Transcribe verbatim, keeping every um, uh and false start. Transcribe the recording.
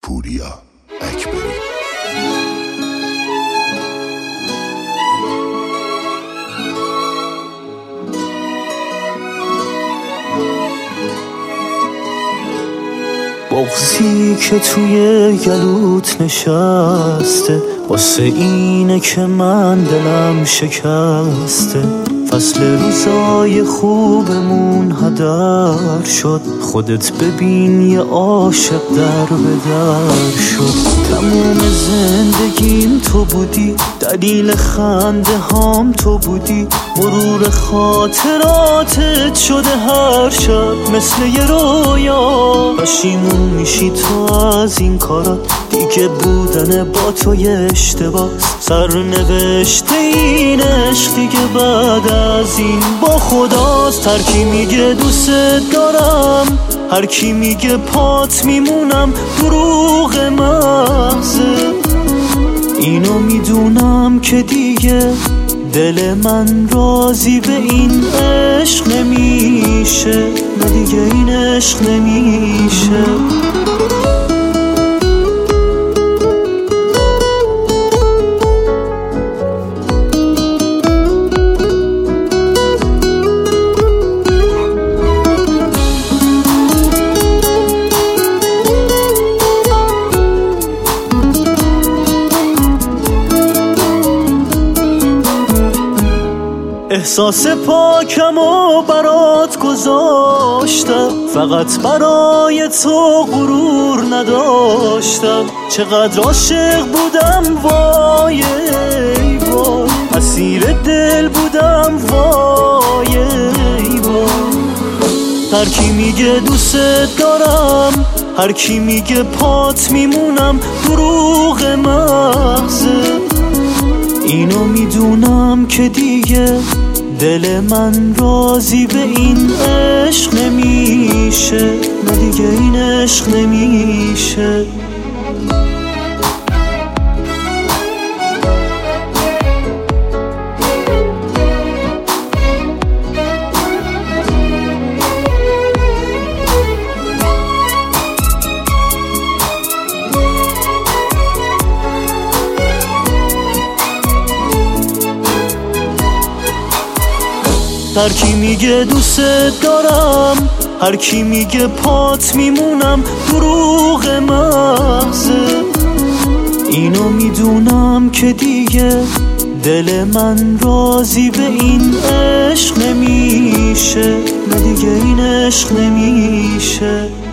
پوریا اکبری. بغضی که توی گلوت نشسته واسه اینه که من دلم شکسته. فصل روزای خوبمون هدر شد، خودت ببین یه عاشق در به در شد. تموم زندگیم تو بودی، دلیل خنده هام تو بودی، مرور خاطراتت شده هر شب مثل یه رویا. پشیمون میشی تو از این کارات، دیگه بودن با تو یه اشتباس. سرنوشته این عشق دیگه بعد از این با خداست. هر کی میگه دوست دارم، هر کی میگه پات میمونم، دروغ محضه. اینو میدونم که دیگه دل من راضی به این عشق نمیشه، نه دیگه این عشق نمیشه. احساس پاکم و برات گذاشتم، فقط برای تو غرور نداشتم. چقدر عاشق بودم وای وای، اسیر دل بودم وای وای. هر کی میگه دوست دارم، هر کی میگه پات میمونم، دروغ محضه. اینو میدونم که دیگه دل من راضی به این عشق نمیشه، نه دیگه این عشق نمیشه. هر کی میگه دوست دارم، هر کی میگه پات میمونم، دروغ محضه. اینو میدونم که دیگه دل من راضی به این عشق نمیشه، نه دیگه این عشق نمیشه.